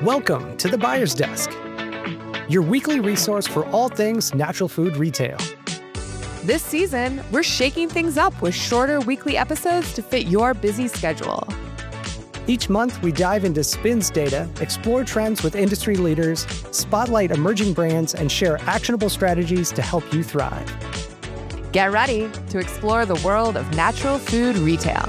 Welcome to the Buyer's Desk, your weekly resource for all things natural food retail. This season, we're shaking things up with shorter weekly episodes to fit your busy schedule. Each month, we dive into SPINS data, explore trends with industry leaders, spotlight emerging brands, and share actionable strategies to help you thrive. Get ready to explore the world of natural food retail.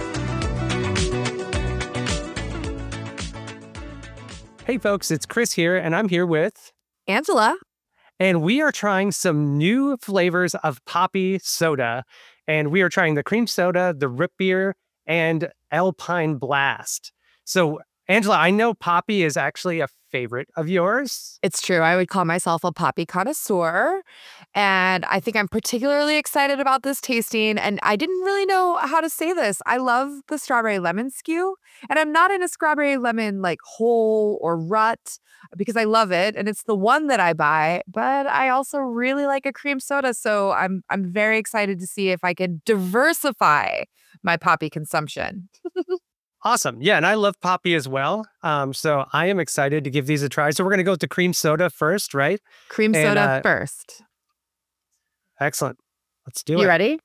Hey folks, it's Chris here, and I'm here with Angela. And we are trying some new flavors of Poppi soda. And we are trying the cream soda, the root beer, and Alpine Blast. So, Angela, I know Poppi is actually a favorite of yours. It's true. I would call myself a Poppi connoisseur. And I think I'm particularly excited about this tasting. And I didn't really know how to say this. I love the strawberry lemon skew. And I'm not in a strawberry lemon like hole or rut because I love it. And it's the one that I buy. But I also really like a cream soda. So I'm very excited to see if I can diversify my Poppi consumption. Awesome. Yeah, and I love Poppi as well. So I am excited to give these a try. So we're going to go with the cream soda first, right? Cream soda first. Excellent. Let's do it. You ready?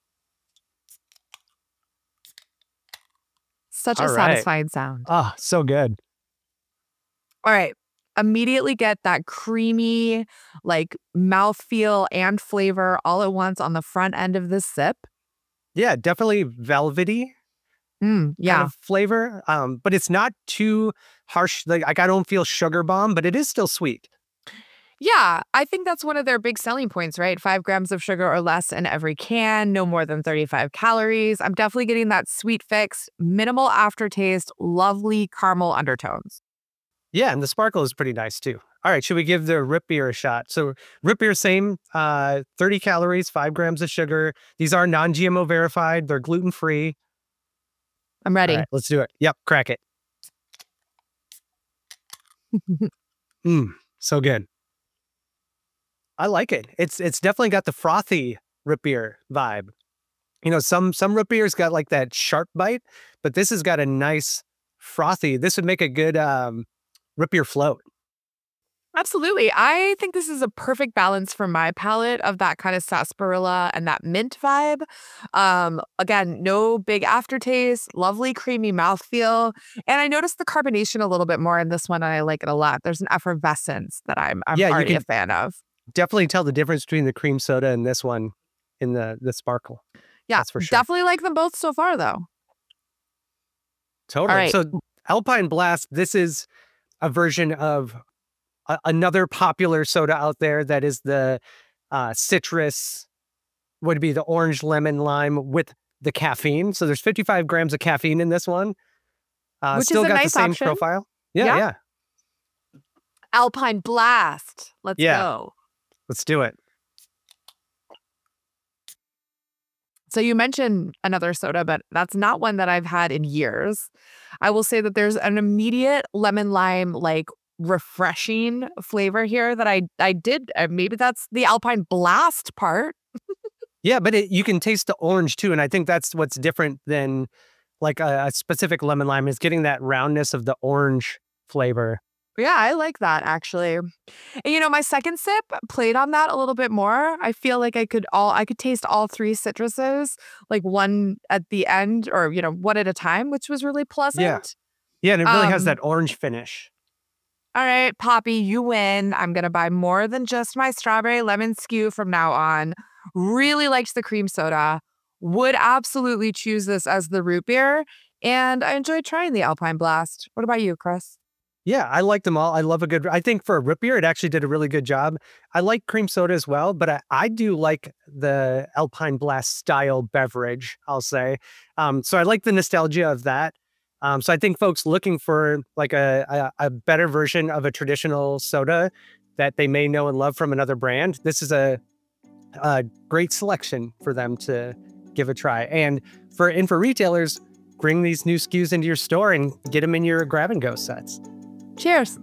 Such a satisfying sound. Oh, so good. All right. Immediately get that creamy, like mouthfeel and flavor all at once on the front end of this sip. Yeah, definitely velvety. Kind of flavor, but it's not too harsh. Like I don't feel sugar bomb, but it is still sweet. Yeah, I think that's one of their big selling points, right? 5 grams of sugar or less in every can, no more than 35 calories. I'm definitely getting that sweet fix, minimal aftertaste, lovely caramel undertones. Yeah, and the sparkle is pretty nice too. All right, should we give the root beer a shot? So root beer, same, 30 calories, 5 grams of sugar. These are non-GMO verified. They're gluten-free. I'm ready. All right, let's do it. Yep, crack it. So good. I like it. It's definitely got the frothy root beer vibe. You know, some root beers got like that sharp bite, but this has got a nice frothy. This would make a good root beer float. Absolutely. I think this is a perfect balance for my palate of that kind of sarsaparilla and that mint vibe. Again, no big aftertaste, lovely creamy mouthfeel. And I noticed the carbonation a little bit more in this one, and I like it a lot. There's an effervescence that I'm already a fan of. Definitely tell the difference between the cream soda and this one in the sparkle. Yeah, that's for sure. Definitely like them both so far, though. Totally. All right. So Alpine Blast, this is a version of another popular soda out there that is the citrus, would be the orange, lemon, lime with the caffeine. So there's 55 grams of caffeine in this one. Which still is a got nice the same option. profile. Yeah. Alpine Blast. Let's go. Let's do it. So you mentioned another soda, but that's not one that I've had in years. I will say that there's an immediate lemon lime, like refreshing flavor here that I did. Maybe that's the Alpine Blast part. Yeah, but you can taste the orange too. And I think that's what's different than like a specific lemon lime is getting that roundness of the orange flavor. Yeah, I like that actually. And you know, my second sip played on that a little bit more. I feel like I could taste all 3 citruses, like one at the end or, you know, one at a time, which was really pleasant. Yeah, and it really has that orange finish. All right, Poppi, you win. I'm going to buy more than just my strawberry lemon skew from now on. Really liked the cream soda. Would absolutely choose this as the root beer. And I enjoyed trying the Alpine Blast. What about you, Chris? Yeah, I like them all. I love I think for a root beer, it actually did a really good job. I like cream soda as well, but I do like the Alpine Blast style beverage, I'll say. So I like the nostalgia of that. So I think folks looking for like a better version of a traditional soda that they may know and love from another brand, this is a great selection for them to give a try. And for retailers, bring these new SKUs into your store and get them in your grab-and-go sets. Cheers.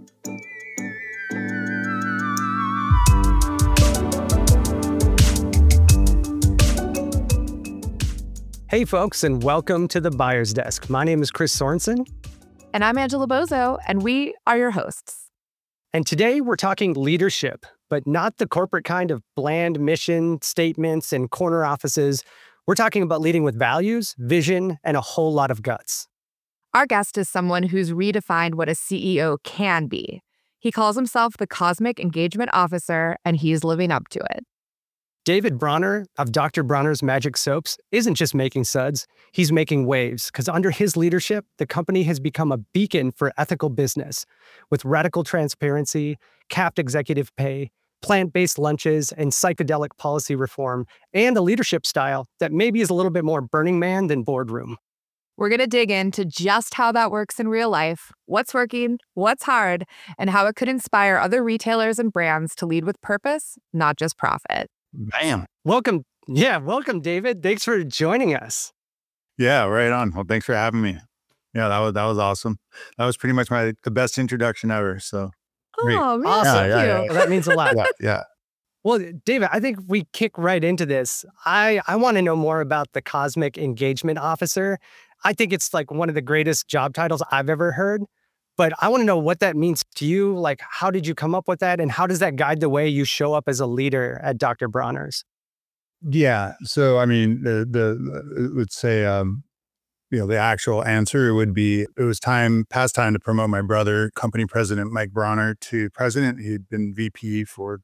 Hey folks, and welcome to the Buyer's Desk. My name is Chris Sorensen. And I'm Angela Bozo, and we are your hosts. And today we're talking leadership, but not the corporate kind of bland mission statements and corner offices. We're talking about leading with values, vision, and a whole lot of guts. Our guest is someone who's redefined what a CEO can be. He calls himself the Cosmic Engagement Officer, and he's living up to it. David Bronner of Dr. Bronner's Magic Soaps isn't just making suds, he's making waves, because under his leadership, the company has become a beacon for ethical business with radical transparency, capped executive pay, plant-based lunches, and psychedelic policy reform, and a leadership style that maybe is a little bit more Burning Man than boardroom. We're going to dig into just how that works in real life, what's working, what's hard, and how it could inspire other retailers and brands to lead with purpose, not just profit. Bam. Welcome, David. Thanks for joining us. Yeah, right on. Well, thanks for having me. Yeah, that was awesome. That was pretty much the best introduction ever. So great. Oh, man, Awesome. thank you. Well, that means a lot. Yeah. Well, David, I think we kick right into this. I want to know more about the Cosmic Engagement Officer. I think it's like one of the greatest job titles I've ever heard. But I want to know what that means to you. Like, how did you come up with that? And how does that guide the way you show up as a leader at Dr. Bronner's? Yeah. So, I mean, let's say, the actual answer would be, it was past time to promote my brother, company president, Mike Bronner, to president. He'd been VP for,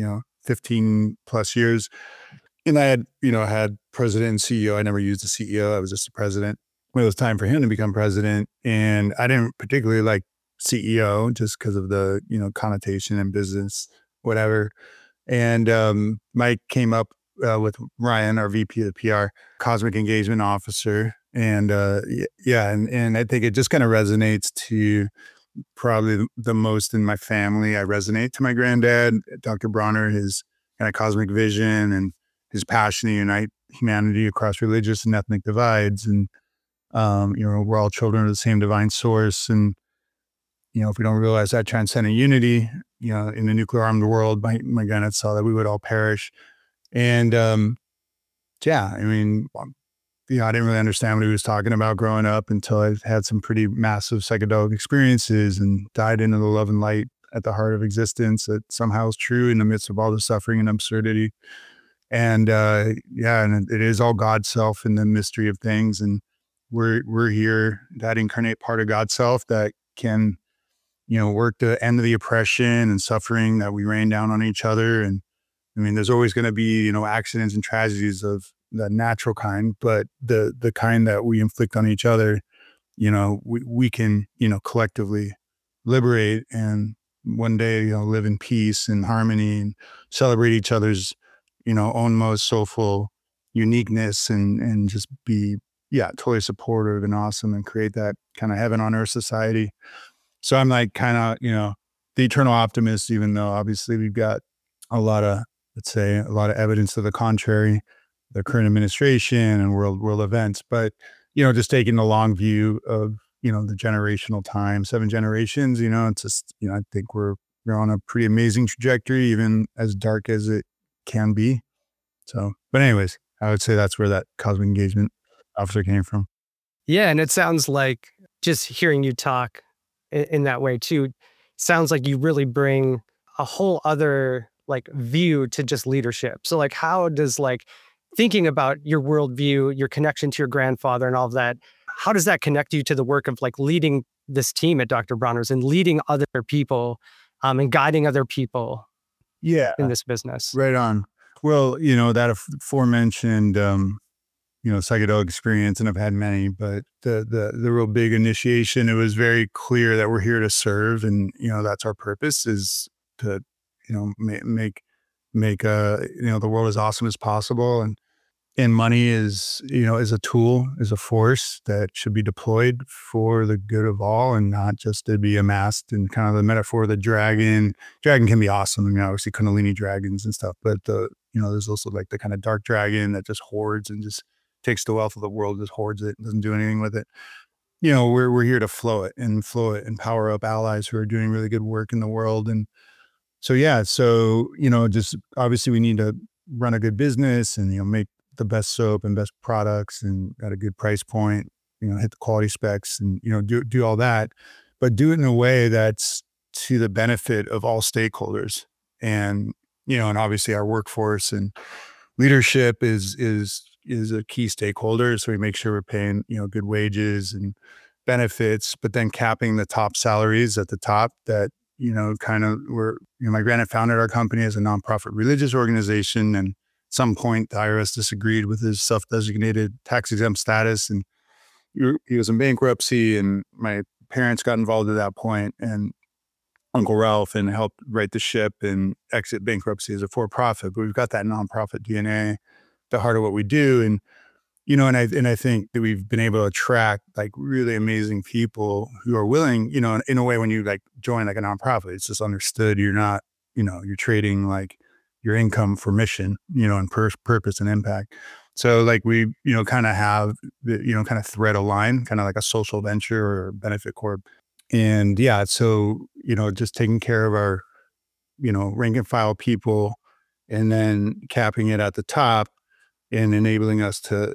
15 plus years. And I had president and CEO. I never used a CEO. I was just a president. When it was time for him to become president, and I didn't particularly like CEO just because of the, connotation and business, whatever. And Mike came up with Ryan, our VP of the PR, Cosmic Engagement Officer. And and I think it just kind of resonates to probably the most in my family. I resonate to my granddad, Dr. Bronner, his kind of cosmic vision and his passion to unite humanity across religious and ethnic divides. And we're all children of the same divine source. And, if we don't realize that transcendent unity, in the nuclear armed world, my granddad saw that we would all perish. And, I didn't really understand what he was talking about growing up until I had some pretty massive psychedelic experiences and died into the love and light at the heart of existence that somehow is true in the midst of all the suffering and absurdity. And, and it is all God's self in the mystery of things. And we're here, that incarnate part of God's self that can, work to end the oppression and suffering that we rain down on each other. And I mean, there's always going to be, accidents and tragedies of the natural kind, but the kind that we inflict on each other, we can, collectively liberate and one day, live in peace and harmony and celebrate each other's, own most soulful uniqueness and just be totally supportive and awesome and create that kind of heaven on earth society. So I'm like kind of, the eternal optimist, even though obviously we've got a lot of evidence to the contrary, the current administration and world events. But, just taking the long view of, the generational time, 7 generations, it's just, I think we're on a pretty amazing trajectory, even as dark as it can be. So, but anyways, I would say that's where that Cosmic Engagement Officer came from. Yeah. And it sounds like just hearing you talk in that way too, sounds like you really bring a whole other like view to just leadership. So like, how does like thinking about your worldview, your connection to your grandfather and all of that, how does that connect you to the work of like leading this team at Dr. Bronner's and leading other people and guiding other people in this business? Right on. Well, that aforementioned, psychedelic experience, and I've had many, but the real big initiation, it was very clear that we're here to serve. And, that's our purpose, is to, make the world as awesome as possible. And money is a tool, is a force that should be deployed for the good of all and not just to be amassed. And kind of the metaphor of the dragon can be awesome. I mean, obviously Kundalini dragons and stuff, but there's also like the kind of dark dragon that just hoards and just takes the wealth of the world, just hoards it, doesn't do anything with it. We're here to flow it and power up allies who are doing really good work in the world. And so, just obviously we need to run a good business and, make the best soap and best products and at a good price point. hit the quality specs and, do all that, but do it in a way that's to the benefit of all stakeholders. And, and obviously our workforce and leadership is a key stakeholder. So we make sure we're paying, good wages and benefits, but then capping the top salaries at the top that, kind of my granddad founded our company as a nonprofit religious organization. And at some point, the IRS disagreed with his self-designated tax-exempt status. And he was in bankruptcy, and my parents got involved at that point, and Uncle Ralph, and helped right the ship and exit bankruptcy as a for-profit. But we've got that nonprofit DNA, the heart of what we do. And, and I think that we've been able to attract like really amazing people who are willing, in a way, when you like join like a nonprofit, it's just understood. You're not, you're trading like your income for mission, and purpose and impact. So like we, kind of have the, kind of thread a line, kind of like a social venture or benefit corp. And yeah, so, just taking care of our, rank and file people, and then capping it at the top and enabling us to,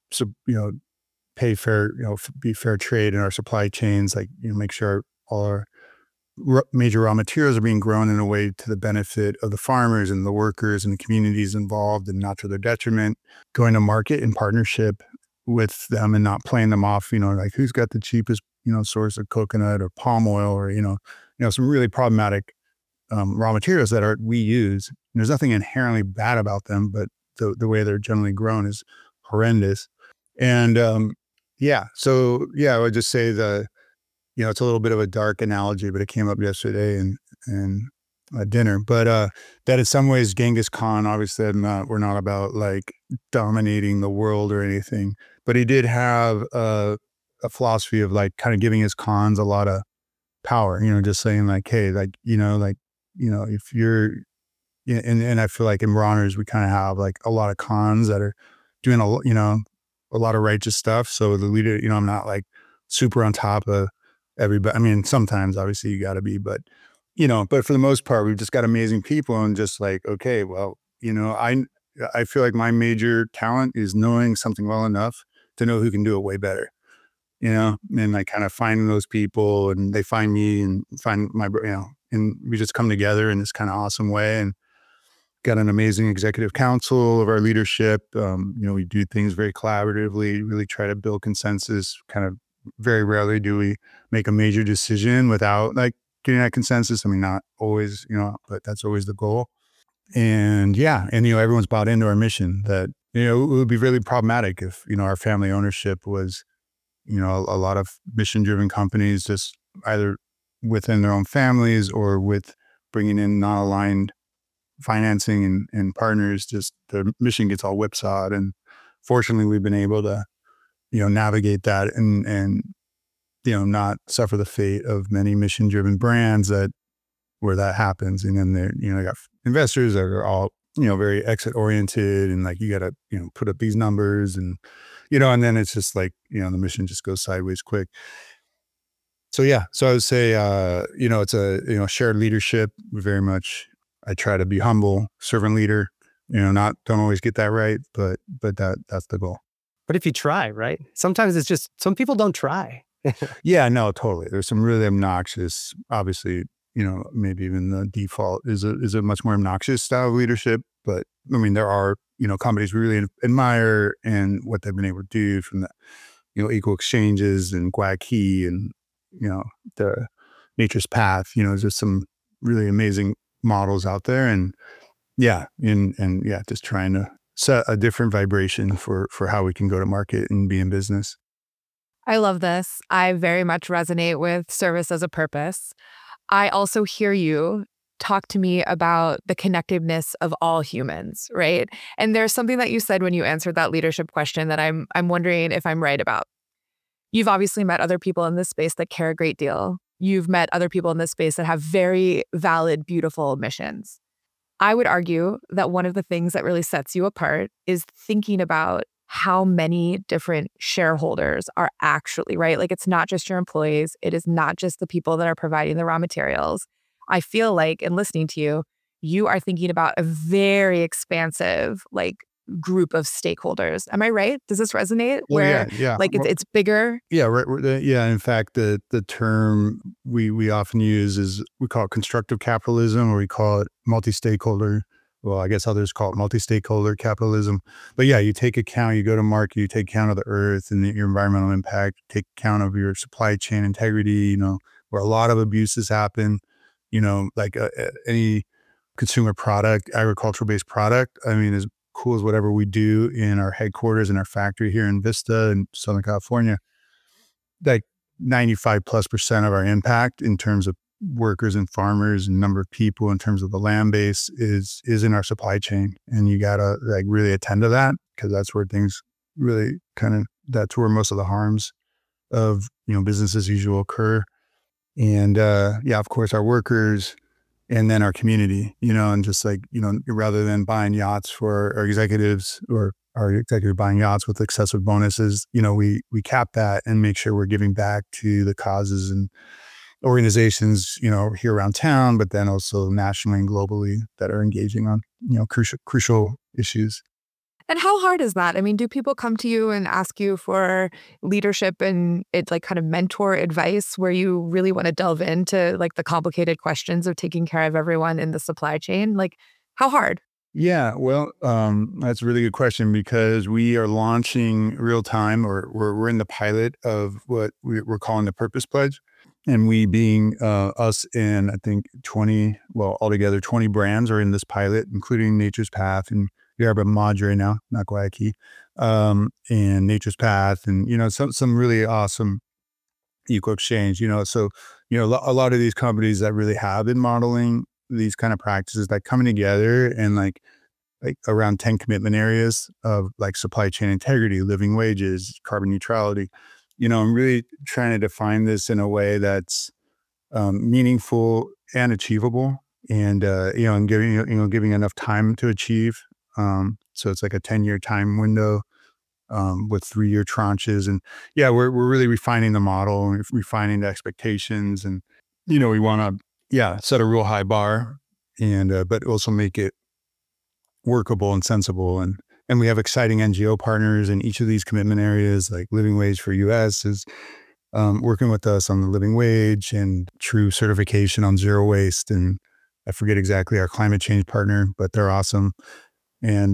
pay fair, be fair trade in our supply chains, like, make sure all our major raw materials are being grown in a way to the benefit of the farmers and the workers and the communities involved, and not to their detriment. Going to market in partnership with them and not playing them off, like who's got the cheapest, source of coconut or palm oil, or, some really problematic raw materials that we use. And there's nothing inherently bad about them, but the way they're generally grown is horrendous. And so I would just say it's a little bit of a dark analogy, but it came up yesterday and at dinner. But that in some ways, Genghis Khan, obviously we're not about like dominating the world or anything, but he did have a philosophy of like kind of giving his Khans a lot of power, just saying like, hey, like, if you're, and I feel like in Bronner's, we kind of have like a lot of Khans that are doing a lot of righteous stuff. So the leader, I'm not like super on top of everybody. I mean, sometimes obviously you got to be, but for the most part, we've just got amazing people, and just like, okay, well, I feel like my major talent is knowing something well enough to know who can do it way better, and I kind of find those people, and they find me and find my, and we just come together in this kind of awesome way. And got an amazing executive council of our leadership. We do things very collaboratively, really try to build consensus. Kind of very rarely do we make a major decision without like getting that consensus. I mean, not always, but that's always the goal. And everyone's bought into our mission that, it would be really problematic if, our family ownership was, a lot of mission-driven companies just either within their own families or with bringing in non-aligned financing and partners, just the mission gets all whipsawed. And fortunately, we've been able to, navigate that and not suffer the fate of many mission-driven brands where that happens. And then they got investors that are all, very exit oriented, and like, you got to, put up these numbers, and, and then it's just like, the mission just goes sideways quick. So I would say, it's a, shared leadership. Very much, I try to be humble, servant leader, don't always get that right, but that's the goal. But if you try, right? Sometimes it's just, some people don't try. Yeah, no, totally. There's some really obnoxious, obviously, maybe even the default is a much more obnoxious style of leadership. But I mean, there are, companies we really admire and what they've been able to do, from the, equal exchanges and Guayaquil and, the Nature's Path, there's some really amazing models out there. And just trying to set a different vibration for how we can go to market and be in business. I love this. I very much resonate with service as a purpose. I also hear you talk to me about the connectiveness of all humans, right? And there's something that you said when you answered that leadership question that I'm wondering if I'm right about. You've obviously met other people in this space that care a great deal. You've met other people in this space that have very valid, beautiful missions. I would argue that one of the things that really sets you apart is thinking about how many different shareholders are actually, right? Like, it's not just your employees. It is not just the people that are providing the raw materials. I feel like, in listening to you, you are thinking about a very expansive, like, group of stakeholders. Am I right? Does this resonate? Well, Where yeah. like it's bigger? Yeah, right. Yeah, in fact, the term we often use is we call it constructive capitalism, or we call it multi-stakeholder. Well, I guess others call it multi-stakeholder capitalism. But yeah, you take account. You go to market. You take account of the earth and your environmental impact. Take account of your supply chain integrity. Where a lot of abuses happen. Like any consumer product, agricultural-based product. I mean, as cool as whatever we do in our headquarters in our factory here in Vista in Southern California, like 95+% of our impact in terms of workers and farmers and number of people in terms of the land base is in our supply chain. And you got to like really attend to that, because that's where things really that's where most of the harms of, business as usual occur. And yeah, of course, our workers, and then our community, and just like, rather than buying yachts for our executives, or our executive buying yachts with excessive bonuses, we cap that and make sure we're giving back to the causes and organizations, here around town, but then also nationally and globally that are engaging on, crucial issues. And how hard is that? I mean, do people come to you and ask you for leadership and it's like kind of mentor advice where you really want to delve into like the complicated questions of taking care of everyone in the supply chain? Like, how hard? Yeah, well, that's a really good question, because we are launching real time, or we're in the pilot of what we're calling the Purpose Pledge. And we being us in, I think, altogether 20 brands are in this pilot, including Nature's Path and Yerba Madre now, not Guayaquil, and Nature's Path, and, some really awesome eco exchange, so, a lot of these companies that really have been modeling these kind of practices, like coming together and like around 10 commitment areas of like supply chain integrity, living wages, carbon neutrality, I'm really trying to define this in a way that's meaningful and achievable, and, and giving enough time to achieve. So it's like a 10-year time window, with 3-year tranches. And yeah, we're really refining the model and refining the expectations. And, we want to, set a real high bar, and, but also make it workable and sensible. And we have exciting NGO partners in each of these commitment areas, like Living Wage for US is working with us on the living wage, and True certification on zero waste. And I forget exactly our climate change partner, but they're awesome. And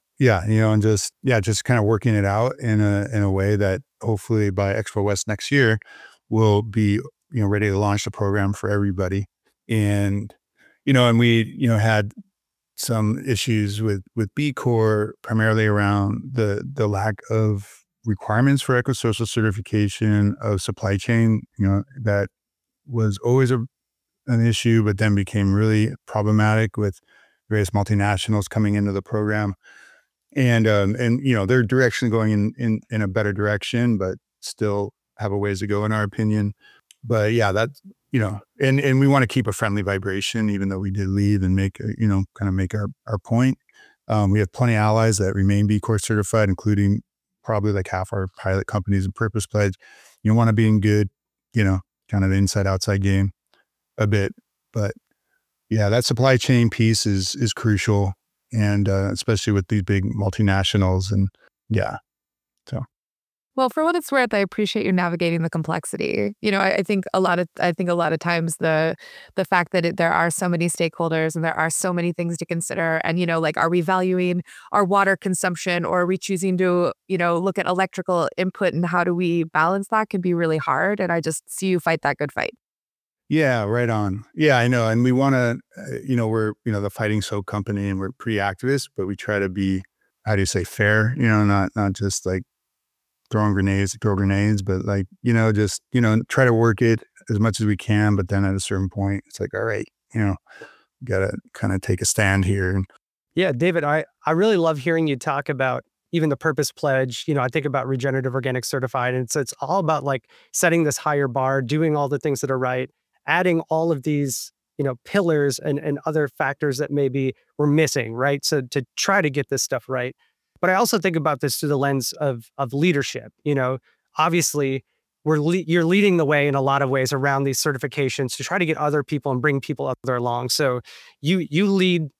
and just kind of working it out in a way that hopefully by Expo West next year we'll be, ready to launch the program for everybody. And, and we, had some issues with B Corp, primarily around the lack of requirements for eco-social certification of supply chain, that was always an issue, but then became really problematic with various multinationals coming into the program. And they're directionally going in a better direction, but still have a ways to go in our opinion. But yeah, that's, and we want to keep a friendly vibration, even though we did leave and make, kind of make our point. We have plenty of allies that remain B Corp certified, including probably like half our pilot companies in Purpose Pledge. You want to be in good, kind of inside outside game a bit. But yeah, that supply chain piece is crucial. And especially with these big multinationals. And yeah, so. Well, for what it's worth, I appreciate you navigating the complexity. I think a lot of times the fact that there are so many stakeholders and there are so many things to consider, and like, are we valuing our water consumption, or are we choosing to look at electrical input, and how do we balance that, can be really hard. And I just see you fight that good fight. Yeah, right on. Yeah, I know. And we want to, we're, the Fighting Soap company, and we're pretty activist, but we try to be, how do you say, fair, not just like throw grenades, but like, just, try to work it as much as we can. But then at a certain point, it's like, all right, got to kind of take a stand here. Yeah, David, I really love hearing you talk about even the Purpose Pledge. I think about Regenerative Organic Certified, and so it's all about like setting this higher bar, doing all the things that are right, adding all of these, pillars and other factors that maybe we're missing, right? So to try to get this stuff right. But I also think about this through the lens of leadership. Obviously, you're leading the way in a lot of ways around these certifications to try to get other people and bring people other along. So you lead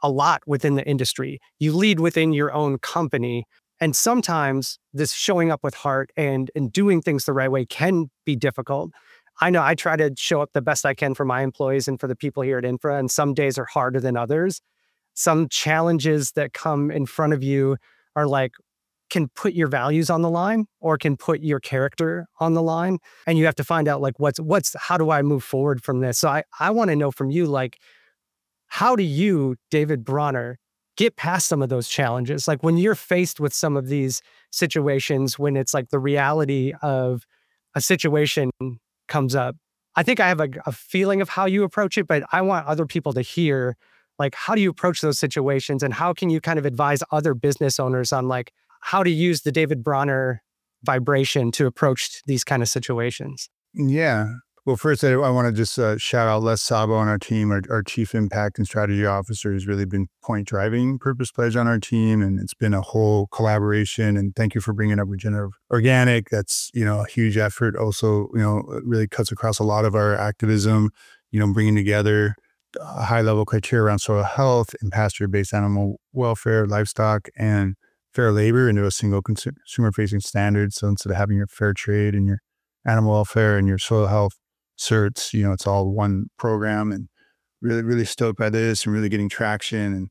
a lot within the industry. You lead within your own company. And sometimes this showing up with heart and doing things the right way can be difficult. I know I try to show up the best I can for my employees and for the people here at Infra, and some days are harder than others. Some challenges that come in front of you are like, can put your values on the line or can put your character on the line. And you have to find out like, how do I move forward from this? So I want to know from you, like, how do you, David Bronner, get past some of those challenges? Like when you're faced with some of these situations, when it's like the reality of a situation comes up, I think I have a feeling of how you approach it, but I want other people to hear, like, how do you approach those situations and how can you kind of advise other business owners on like how to use the David Bronner vibration to approach these kind of situations? Yeah. Well, first, I want to just shout out Les Sabo on our team. Our Chief Impact and Strategy Officer has really been point driving Purpose Pledge on our team. And it's been a whole collaboration. And thank you for bringing up Regenerative Organic. That's, a huge effort. Also, it really cuts across a lot of our activism, bringing together high level criteria around soil health and pasture-based animal welfare, livestock, and fair labor into a single consumer-facing standard. So instead of having your fair trade and your animal welfare and your soil health certs, it's all one program, and really, really stoked by this and really getting traction.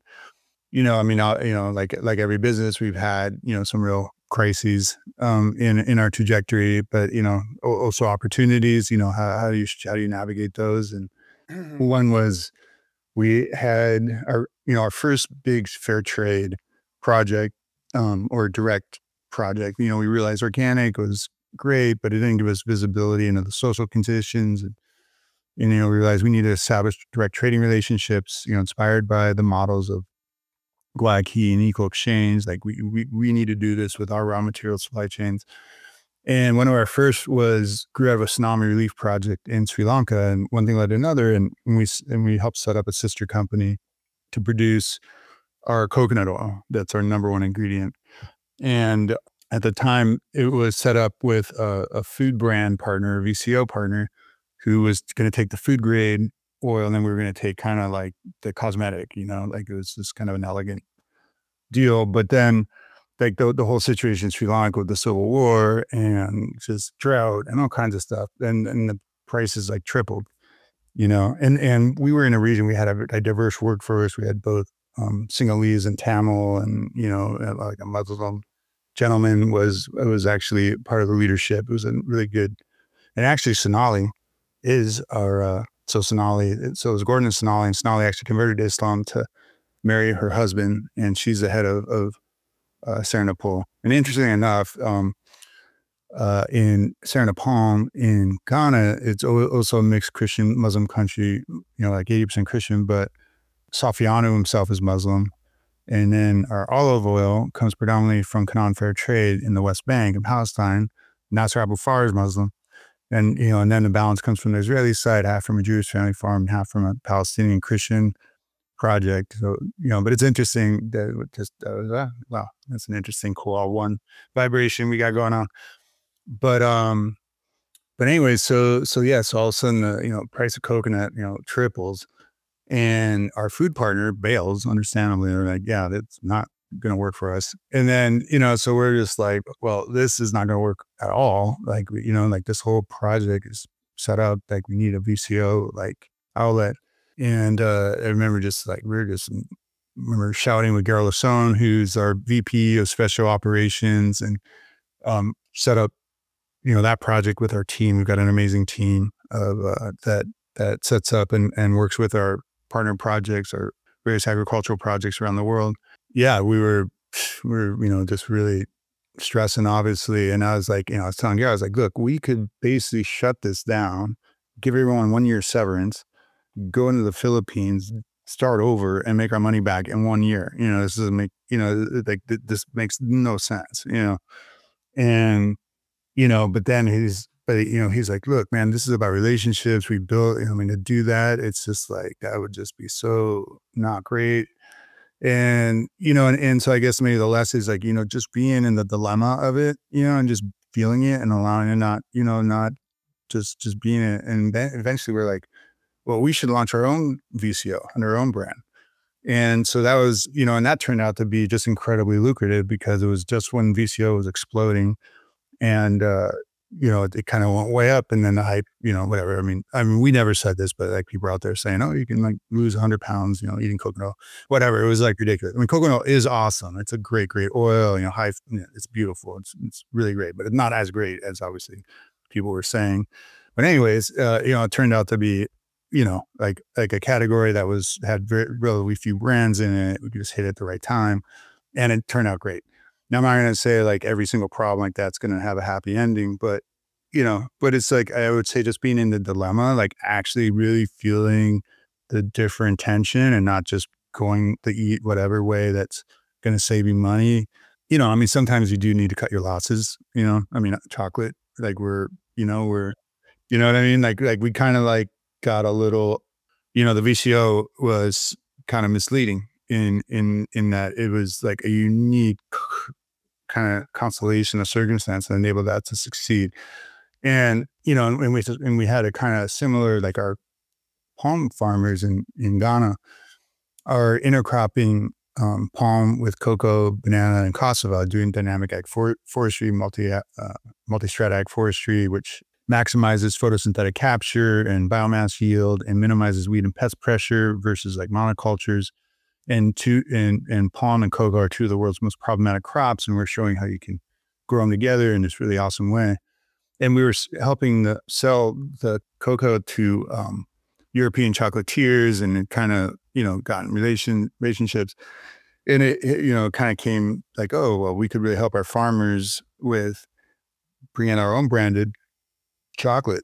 And, like every business, we've had, some real crises in our trajectory, but, also opportunities, how do you navigate those? And one was, we had our first big fair trade project, or direct project. We realized organic was great, but it didn't give us visibility into the social conditions. And we realized we need to establish direct trading relationships, inspired by the models of Guayaki and Eco Exchange. Like we need to do this with our raw material supply chains. And one of our first grew out of a tsunami relief project in Sri Lanka, and one thing led to another. And we helped set up a sister company to produce our coconut oil. That's our number one ingredient. And at the time, it was set up with a food brand partner, a VCO partner, who was going to take the food grade oil, and then we were going to take kind of like the cosmetic, like it was just kind of an elegant deal. But then, like the whole situation in Sri Lanka with the civil war and just drought and all kinds of stuff, and the prices like tripled, and we were in a region, we had a diverse workforce. We had both Sinhalese and Tamil, and like a Muslim gentleman was actually part of the leadership. It was a really good, and actually Sonali is our, so it was Gordon and Sonali actually converted to Islam to marry her husband, and she's the head of Serinapol. And interestingly enough, in Serinapalm in Ghana, it's also a mixed Christian Muslim country, like 80% Christian, but Safiano himself is Muslim. And then our olive oil comes predominantly from Canaan Fair Trade in the West Bank in Palestine. Nasser Abu Far is Muslim. And, and then the balance comes from the Israeli side, half from a Jewish family farm, half from a Palestinian Christian project. So, but it's interesting that wow, that's an interesting cool one vibration we got going on. But anyway, so yeah, so all of a sudden the, price of coconut, triples. And our food partner bails, understandably. They're like, yeah, that's not going to work for us. And then, so we're just like, well, this is not going to work at all. Like, like this whole project is set up, like we need a VCO, like outlet. And I remember remember shouting with Gary Lasson, who's our VP of Special Operations, and set up, that project with our team. We've got an amazing team of that sets up and works with our partner projects or various agricultural projects around the world. Yeah, we were just really stressing, obviously. And I was like, I was telling Gary, I was like, look, we could basically shut this down, give everyone 1 year severance, go into the Philippines, start over, and make our money back in 1 year. This doesn't make, this makes no sense, and, but then he's like, look, man, this is about relationships we built. To do that, it's just like, that would just be so not great. And, and so I guess maybe the lesson is like, just being in the dilemma of it, and just feeling it and allowing it, not just being it. And then eventually we're like, well, we should launch our own VCO and our own brand. And so that was, and that turned out to be just incredibly lucrative because it was just when VCO was exploding, and it kind of went way up, and then the hype, whatever. I mean, we never said this, but like people out there saying, oh, you can like lose 100 pounds, eating coconut, whatever. It was like ridiculous. I mean, coconut is awesome. It's a great, great oil, high, it's beautiful. It's really great, but it's not as great as obviously people were saying. But anyways, it turned out to be, like a category that had relatively few brands in it. We could just hit it at the right time, and it turned out great. Now, I'm not going to say like every single problem like that's going to have a happy ending, but it's like, I would say just being in the dilemma, like actually really feeling the different tension and not just going to eat whatever way that's going to save you money. Sometimes you do need to cut your losses, chocolate, like you know what I mean? Like we kind of like got a little, the VCO was kind of misleading in that it was like a unique kind of constellation of circumstance that enabled that to succeed. And, and we had a kind of similar, like our palm farmers in Ghana are intercropping palm with cocoa, banana, and cassava, doing dynamic ag forestry, multi-strat ag forestry, which maximizes photosynthetic capture and biomass yield and minimizes weed and pest pressure versus like monocultures. And palm and cocoa are two of the world's most problematic crops, and we're showing how you can grow them together in this really awesome way. And we were helping sell the cocoa to European chocolatiers, and it kind of gotten relationships, and it kind of came like, oh well, we could really help our farmers with bringing our own branded chocolate.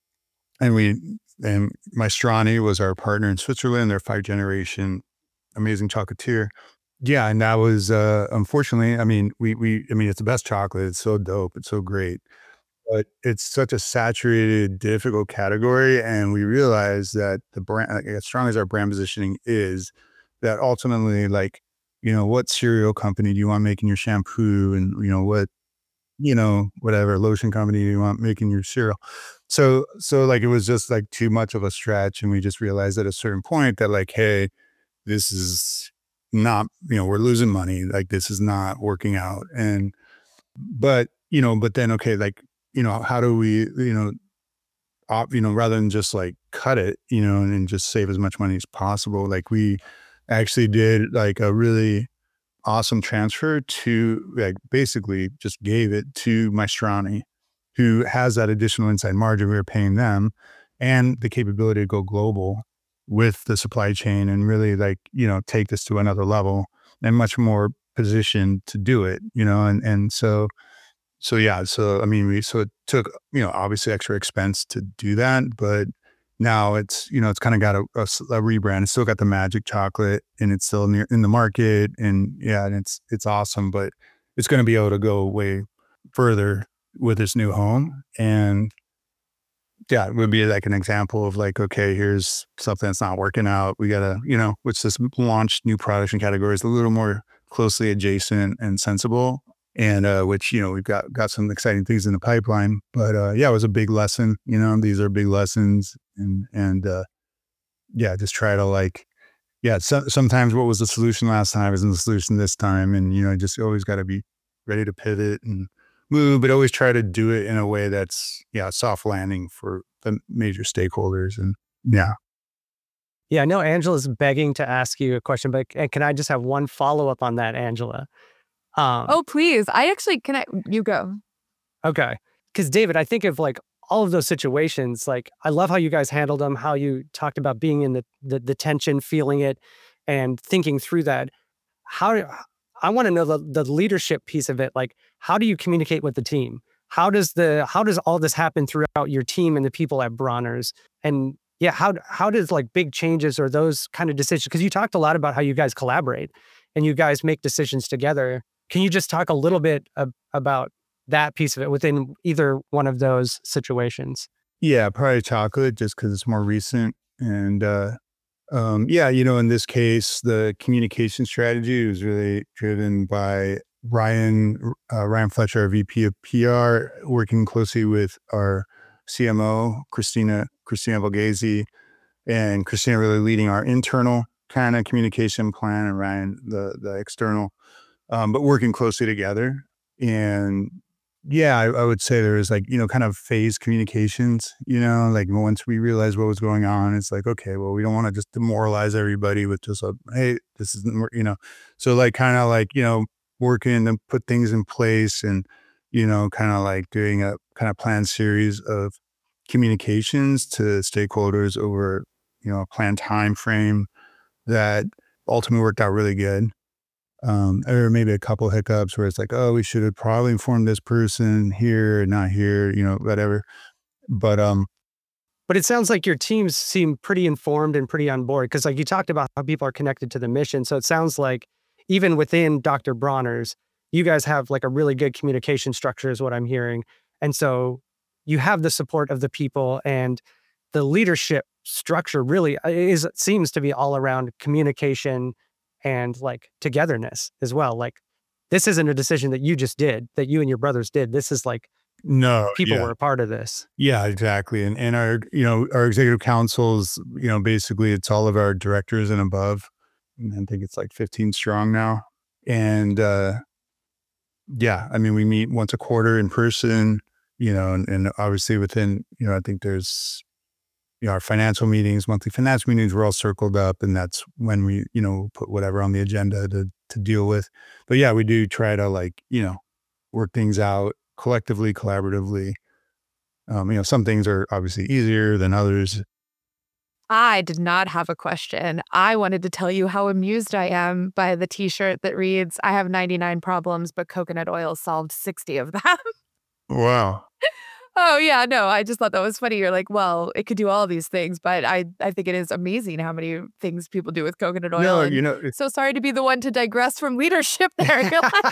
And Maestrani was our partner in Switzerland. They're 5th-generation amazing chocolatier. Yeah, and that was unfortunately, it's the best chocolate. It's so dope. It's so great. But it's such a saturated, difficult category, and we realized that the brand, like, as strong as our brand positioning is, that ultimately, like, what cereal company do you want making your shampoo, and what, whatever lotion company do you want making your cereal? So like it was just like too much of a stretch, and we just realized at a certain point that like, hey, this is not, we're losing money. Like this is not working out. But then, okay, like, how do we, rather than just like cut it, and just save as much money as possible. Like we actually did like a really awesome transfer to, like, basically just gave it to Maestrani, who has that additional inside margin. We were paying them and the capability to go global with the supply chain and really like, take this to another level and much more positioned to do it, so yeah, so it took, obviously extra expense to do that, but now it's, it's kind of got a rebrand. It's still got the magic chocolate, and it's still in the market, and yeah, and it's awesome, but it's going to be able to go way further with this new home. And yeah, it would be like an example of like, okay, here's something that's not working out. We gotta, let's just launch new products and categories a little more closely adjacent and sensible. And which, we've got some exciting things in the pipeline. But yeah, it was a big lesson. These are big lessons, and yeah, just try to like, yeah. Sometimes what was the solution last time isn't the solution this time, and just always got to be ready to pivot and move, but always try to do it in a way that's soft landing for the major stakeholders. And yeah. Yeah, I know Angela's begging to ask you a question, but can I just have one follow up on that, Angela? Oh, please. You go. Okay. Because David, I think of like all of those situations, like I love how you guys handled them, how you talked about being in the tension, feeling it and thinking through that. I want to know the leadership piece of it. Like, how do you communicate with the team? How does all this happen throughout your team and the people at Bronner's? And yeah, how does like big changes or those kind of decisions? Because you talked a lot about how you guys collaborate and you guys make decisions together. Can you just talk a little bit about that piece of it within either one of those situations? Yeah, probably chocolate, just because it's more recent. And yeah, in this case, the communication strategy was really driven by Ryan Fletcher, our VP of PR, working closely with our CMO, Christina Volgese, and Christina really leading our internal kind of communication plan, and Ryan, the external, but working closely together. And yeah, I would say there was like, kind of phase communications, like once we realized what was going on, it's like, okay, well, we don't want to just demoralize everybody with just a, hey, this isn't, so like kind of like, working to put things in place and, kind of like doing a kind of planned series of communications to stakeholders over, a planned time frame that ultimately worked out really good. Or maybe a couple hiccups where it's like, oh, we should have probably informed this person here, not here, whatever. But But it sounds like your teams seem pretty informed and pretty on board because, like, you talked about how people are connected to the mission. So it sounds like even within Dr. Bronner's, you guys have like a really good communication structure, is what I'm hearing. And so you have the support of the people, and the leadership structure really seems to be all around communication and like togetherness as well. Like, this isn't a decision that you just did, that you and your brothers did. This is like no, people yeah. were a part of this. Yeah, exactly. And our, our executive councils, basically it's all of our directors and above. And I think it's like 15 strong now. And yeah, I mean, we meet once a quarter in person, and obviously within, I think there's, our financial meetings, monthly financial meetings, we're all circled up, and that's when we, put whatever on the agenda to deal with. But yeah, we do try to like, work things out collectively, collaboratively. Some things are obviously easier than others. I did not have a question. I wanted to tell you how amused I am by the t-shirt that reads, I have 99 problems, but coconut oil solved 60 of them. Wow. Oh, yeah, no, I just thought that was funny. You're like, well, it could do all these things, but I think it is amazing how many things people do with coconut oil. No, And so sorry to be the one to digress from leadership there.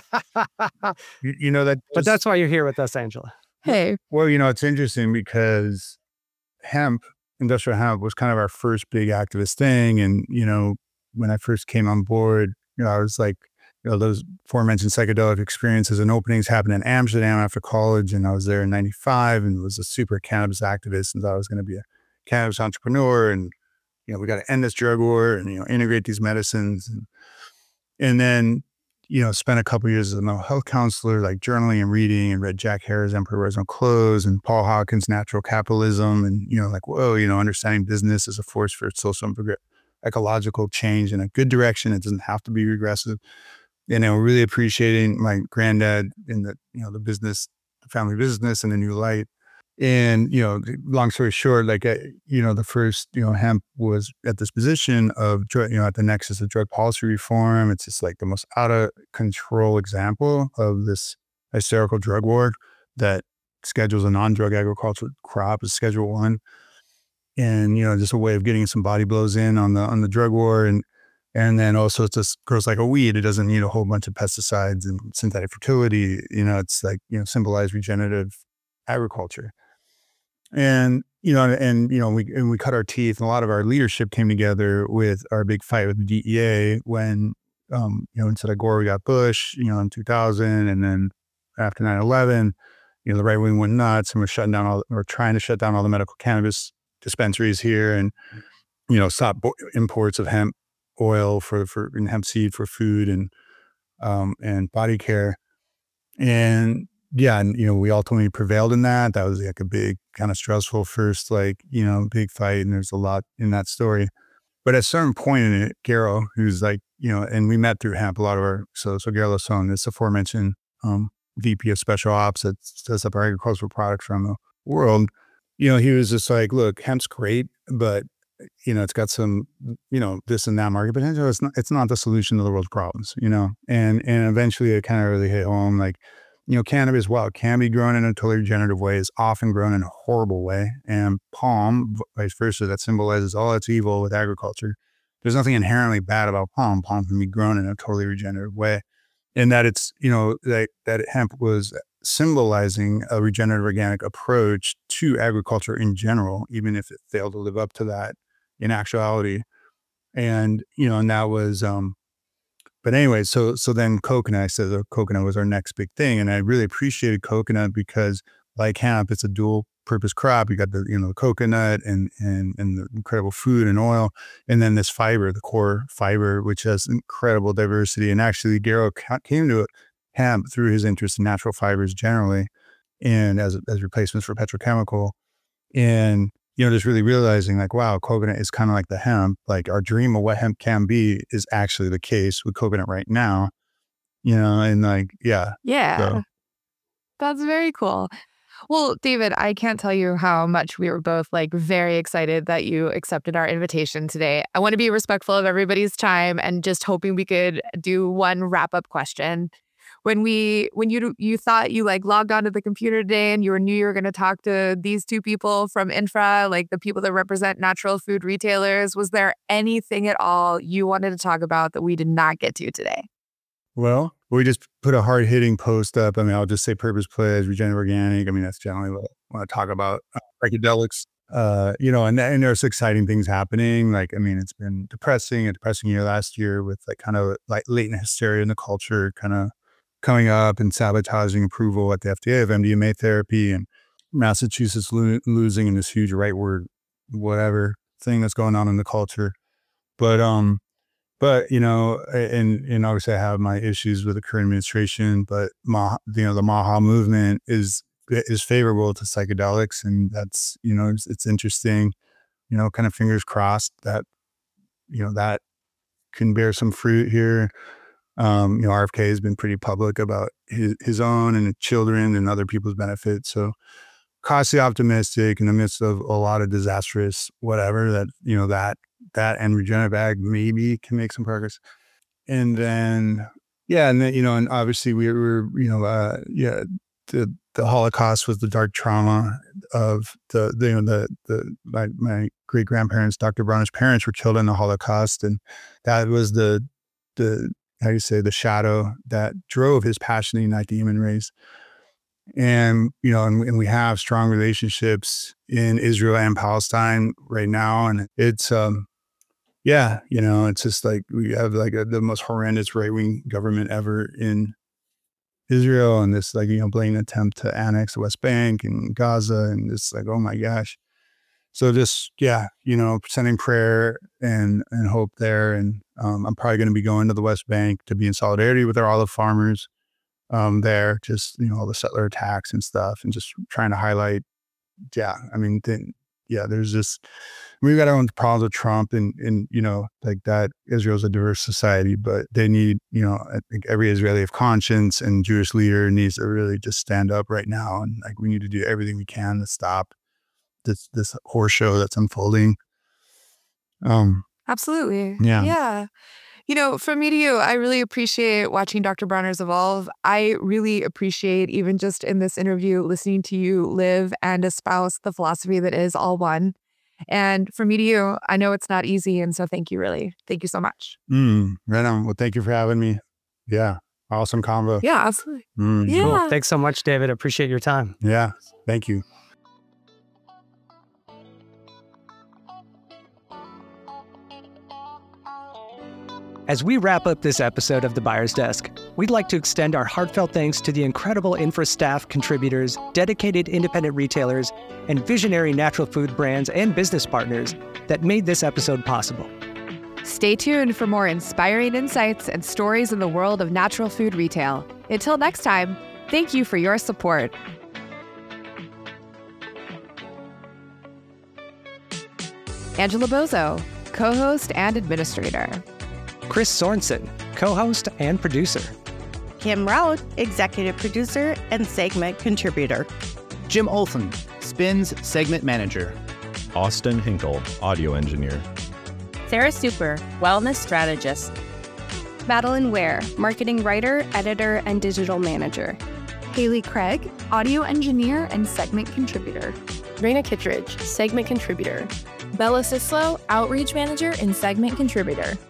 But that's why you're here with us, Angela. Hey. Well, it's interesting because industrial hemp was kind of our first big activist thing. And, when I first came on board, I was like, those aforementioned psychedelic experiences and openings happened in Amsterdam after college. And I was there in 95 and was a super cannabis activist and thought I was going to be a cannabis entrepreneur. And, we got to end this drug war and, integrate these medicines. And then, spent a couple of years as a mental health counselor, like journaling and reading, and read Jack Harris' Emperor Wears No Clothes and Paul Hawkins' Natural Capitalism. And, like, whoa, understanding business as a force for social and ecological change in a good direction. It doesn't have to be regressive. And I'm really appreciating my granddad in the, the business, the family business in a new light. And, long story short, like, the first, hemp was at this position of, at the nexus of drug policy reform. It's just like the most out of control example of this hysterical drug war that schedules a non-drug agricultural crop as Schedule 1. And, just a way of getting some body blows in on the drug war. And then also it just grows like a weed. It doesn't need a whole bunch of pesticides and synthetic fertility. It's like, symbolized regenerative agriculture. And, we cut our teeth, and a lot of our leadership came together with our big fight with the DEA when, instead of Gore, we got Bush, in 2000. And then after 9/11, the right wing went nuts and we're trying to shut down all the medical cannabis dispensaries here and, stop imports of hemp oil and hemp seed for food and body care. And yeah, and, we ultimately prevailed in that. That was like a big kind of stressful first, big fight. And there's a lot in that story. But at a certain point in it, Garo, who's like, and we met through hemp, a lot of our, so Garo Lasson, this aforementioned VP of Special Ops that sets up our agricultural products around the world. He was just like, look, hemp's great, but, it's got some, this and that market potential. It's not the solution to the world's problems, and eventually it kind of really hit home. Like, cannabis, while it can be grown in a totally regenerative way, is often grown in a horrible way. And palm, vice versa, that symbolizes all that's evil with agriculture. There's nothing inherently bad about palm. Palm can be grown in a totally regenerative way. And that it's, that hemp was symbolizing a regenerative organic approach to agriculture in general, even if it failed to live up to that in actuality. And, and that was, but anyway, so then coconut, I said coconut was our next big thing. And I really appreciated coconut because like hemp, it's a dual purpose crop. You got the, the coconut and the incredible food and oil. And then this fiber, the core fiber, which has incredible diversity. And actually Garrow came to hemp through his interest in natural fibers generally, and as replacements for petrochemical. And, just really realizing like, wow, coconut is kind of like the hemp. Like our dream of what hemp can be is actually the case with coconut right now, and like, yeah. Yeah. So. That's very cool. Well, David, I can't tell you how much we were both like very excited that you accepted our invitation today. I want to be respectful of everybody's time and just hoping we could do one wrap-up question. When you thought you like logged onto the computer today and you knew you were going to talk to these two people from Infra, like the people that represent natural food retailers, was there anything at all you wanted to talk about that we did not get to today? Well, we just put a hard-hitting post up. I mean, I'll just say Purpose Plays, Regenerative Organic. I mean, that's generally what I want to talk about. Psychedelics, and there's exciting things happening. Like, I mean, it's been a depressing year last year with like kind of like latent hysteria in the culture kind of coming up and sabotaging approval at the FDA of MDMA therapy, and Massachusetts losing in this huge rightward whatever thing that's going on in the culture. But and obviously I have my issues with the current administration, but the MAHA movement is favorable to psychedelics, and that's, it's interesting, kind of fingers crossed that, that can bear some fruit here. RFK has been pretty public about his own and children and other people's benefits. So cautiously optimistic in the midst of a lot of disastrous whatever that and regenerative ag maybe can make some progress. And then, and obviously we were, the Holocaust was the dark trauma of my great grandparents, Dr. Bronner's parents were killed in the Holocaust. And that was the shadow that drove his passion to unite the human race. And, and we have strong relationships in Israel and Palestine right now. And it's, it's just like we have like the most horrendous right-wing government ever in Israel, and this like, blatant attempt to annex the West Bank and Gaza, and it's like, oh my gosh. So just, sending prayer and hope there. And I'm probably going to be going to the West Bank to be in solidarity with our olive farmers there, just, all the settler attacks and stuff, and just trying to highlight, there's just, we've got our own problems with Trump and like that. Israel's a diverse society, but they need, I think every Israeli of conscience and Jewish leader needs to really just stand up right now. And like, we need to do everything we can to stop this horror show that's unfolding. Absolutely. Yeah. From me to you, I really appreciate watching Dr. Bronner's evolve. I really appreciate, even just in this interview, listening to you live and espouse the philosophy that is all one. And from me to you, I know it's not easy. And so thank you so much. Right on. Well, thank you for having me. Yeah. Awesome convo. Yeah, absolutely. Yeah. Cool. Thanks so much, David. I appreciate your time. Yeah. Thank you. As we wrap up this episode of The Buyer's Desk, we'd like to extend our heartfelt thanks to the incredible Infra staff, contributors, dedicated independent retailers, and visionary natural food brands and business partners that made this episode possible. Stay tuned for more inspiring insights and stories in the world of natural food retail. Until next time, thank you for your support. Angela Bozo, co-host and administrator. Chris Sorensen, co-host and producer. Kim Rout, executive producer and segment contributor. Jim Olson, Spins segment manager. Austin Hinkle, audio engineer. Sarah Super, wellness strategist. Madeline Ware, marketing writer, editor, and digital manager. Haley Craig, audio engineer and segment contributor. Raina Kittredge, segment contributor. Bella Sislo, outreach manager and segment contributor.